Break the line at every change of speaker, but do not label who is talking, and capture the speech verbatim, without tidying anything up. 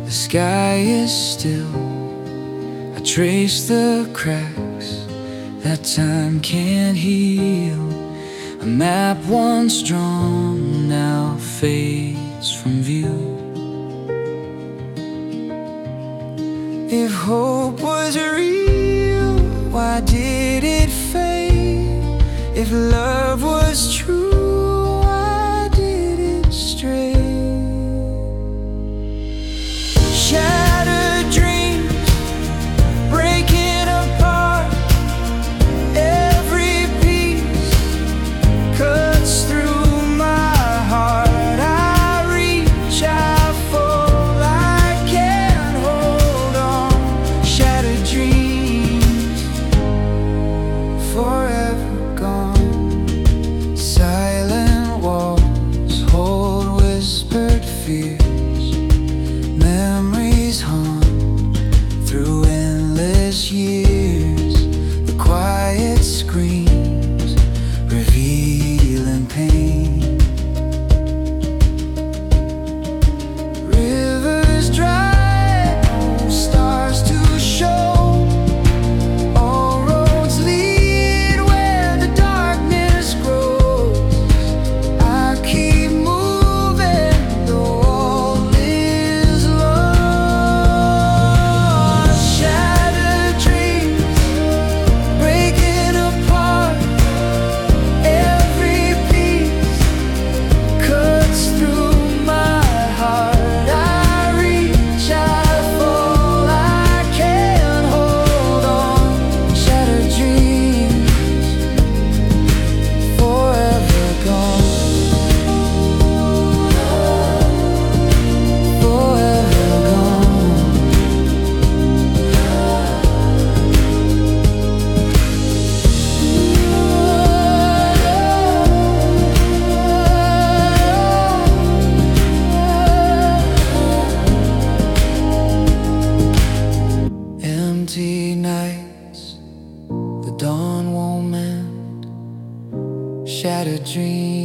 The sky is still. I trace the cracks that time can't heal. A map once drawn now fades from view. If hope was real, why did it fade? If love was true, why did it stray? Shattered dreams, breaking apart. Every piece cuts through my heart. I reach, I fall, I can't hold on. Shattered dreams, forever gone. Silent walls hold whispered fears. Memories haunt through endless years. The quiet screams revealing pain. Rivers dry, no stars to show. All roads lead where the darkness grows. I keep moving though all is lost. Shattered dreams, breaking apart. Every piece cuts through my heart. I reach, I fall, I can't hold on. Shattered dreams, forever gone. Forever gone. Empty nights, the dawn won't mend. Shattered dreams.